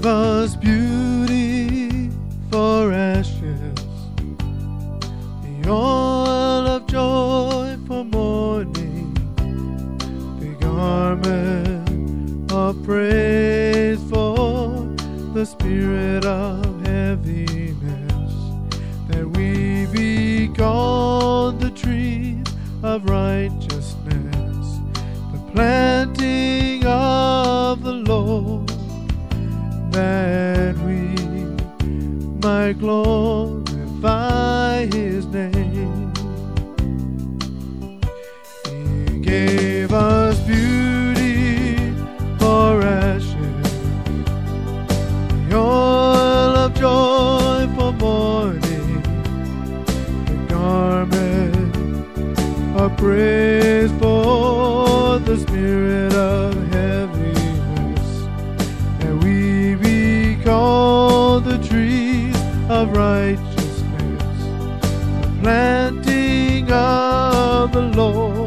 us beauty for ashes, the oil of joy for mourning, the garment of praise for the spirit of heaviness, that we be called the trees of righteousness, the planting of the Lord, that we might glorify His name. He gave us beauty for ashes, the oil of joy for mourning, the garment of praise for the spirit of heaviness, that we be called the trees of righteousness, the planting of the Lord,